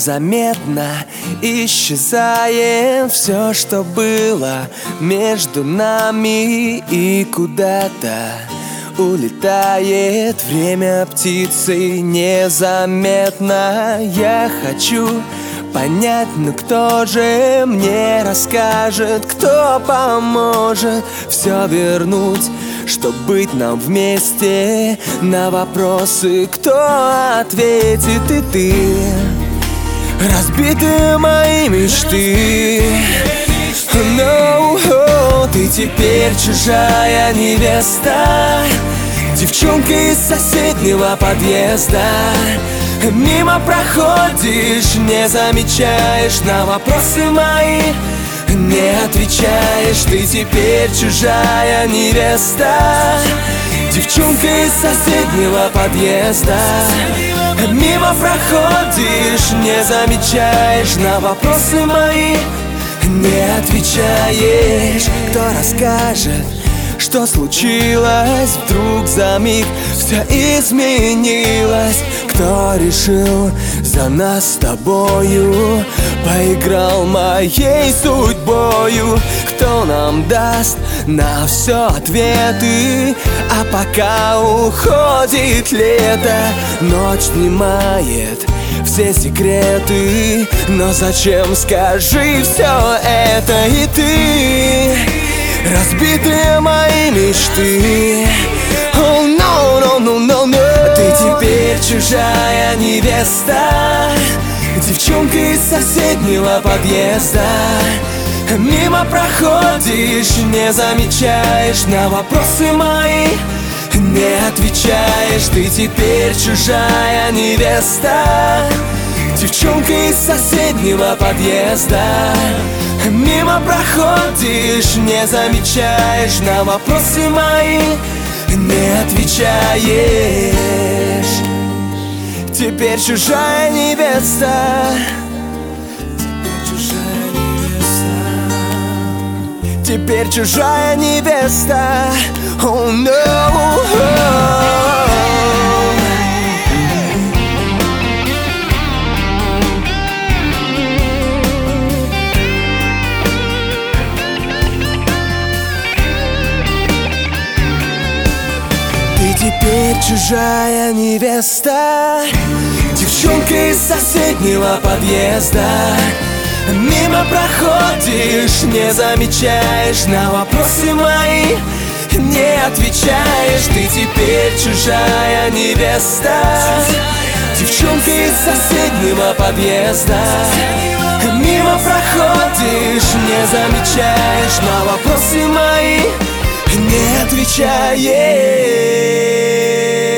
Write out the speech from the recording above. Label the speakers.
Speaker 1: незаметно исчезает все, что было между нами, и куда-то улетает время птицей незаметно. Я хочу понять, но кто же мне расскажет, кто поможет все вернуть, чтоб быть нам вместе? На вопросы кто ответит? И ты, разбиты мои мечты. Ты теперь чужая невеста, девчонка из соседнего подъезда. Мимо проходишь, не замечаешь, на вопросы мои не отвечаешь. Ты теперь чужая невеста, девчонка из соседнего подъезда. Мимо проходишь, не замечаешь, на вопросы мои не отвечаешь. Кто расскажет, что случилось? Вдруг за миг все изменилось. Кто решил за нас с тобою, поиграл моей судьбою? Кто нам даст на все ответы? А пока уходит лето, ночь снимает все секреты. Но зачем, скажи, все это? И ты, разбитые мои мечты. Oh no, no, no, no, no. Ты теперь чужая невеста, девчонка из соседнего подъезда. Мимо проходишь, не замечаешь, на вопросы мои не отвечаешь. Ты теперь чужая невеста, девчонка из соседнего подъезда. Мимо проходишь, не замечаешь, на вопросы мои не отвечаешь. Теперь чужая невеста, теперь чужая невеста. Oh no. Ты теперь чужая невеста, девчонка из соседнего подъезда. Мимо проходишь, не замечаешь, на вопросы мои не отвечаешь. Ты теперь чужая невеста, девчонка из соседнего подъезда. Мимо проходишь, не замечаешь, на вопросы мои не отвечаешь.